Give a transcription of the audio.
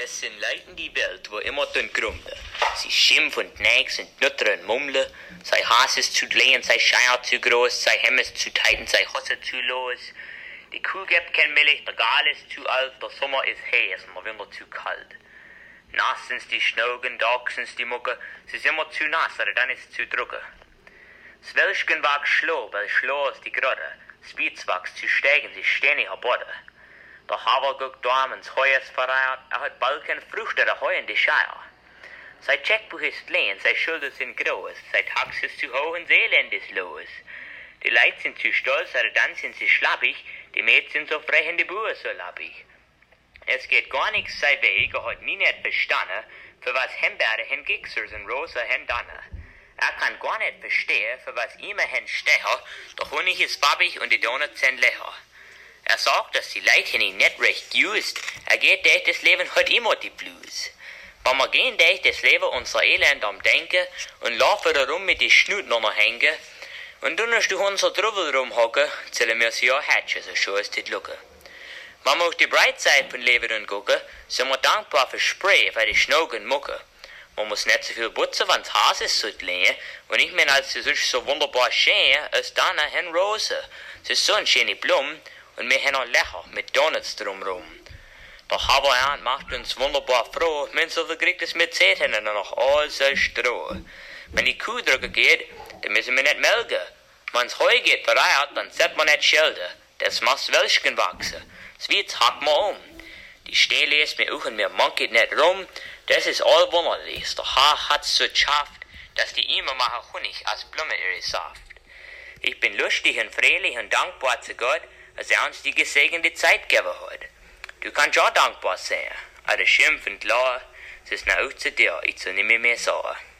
Es sind Leute in die Welt, wo immer den Grummeln. Sie schimpfen und nächsten, knuttern und mummeln. Sei Hass ist zu klein, sei Scheier zu groß, sei Hemmes zu tight, sei Hosse zu los. Die Kuh gibt kein Milch, der Gal ist zu alt, der Sommer ist heiß und der Winter zu kalt. Nass sind die Schnogen, Tag sind die Mucke, sie ist immer zu nass, oder dann ist es zu drucke. Das Welschgen wächst schlau, weil schlau ist die Grotte. Das Wietz wächst zu steigen, sie stehen nicht Boden. Der Haver guckt damals Heu ist verreiht, hat bald keine Früchte, der Heu in die Scheier. Sein Checkbuch ist klein, seine Schulden sind groß, sein Tax ist zu hoch und Elend ist los. Die Leute sind zu stolz, oder dann sind sie schlappig, die Mädchen sind so frech und die Buben so lappig. Es geht gar nichts sein Weg, hat nie nicht verstanden, für was Hembeere hin Gigsers und Rosa hin Danne. Kann gar nicht verstehen, für was immer hin Stecher, der Honig ist farbig und die Donuts sind lecker. Sagt, dass die Leute ihn nicht recht just, geht durch das Leben halt immer die Blues. Wenn wir gehen durch das Leben unser Elend am Denken und laufen darum mit die Schnuten noch hängen, und dann hast du unser Trubel rumhocken, zählen wir sie ja hatchen, so schön ist das Lucke. Wenn wir auf die Breitseite von Leben gucken, sind wir dankbar für Spray, für die Schnogen Mucke. Man muss nicht so viel putzen, wenn das Haus ist so klein, und ich meine, als es ist so wunderbar schön, ist dann ein Rose. Es ist so ein schöne Blumen, und wir haben auch Lecher mit Donuts drumrum. Der Haberhand macht uns wunderbar froh, Münster kriegt es mit Zähnen und noch alles so Stroh. Wenn die Kuh drücken geht, dann müssen wir nicht melken. Wenn es Heu geht verreiht, dann sollte man nicht schelden. Das macht Welschgen wachsen. Das Wietz hackt man um. Die Stelle ist mir auch und mir manket nicht rum. Das ist all wunderlich. Der Haar hat's so geschafft, dass die immer machen Honig als Blume ihre Saft. Ich bin lustig und fröhlich und dankbar zu Gott, dass er uns die gesegnete Zeit gegeben hat. Du kannst auch dankbar sein, aber schimpf und lachen, es ist auch zu dir, ich soll nicht mehr sagen.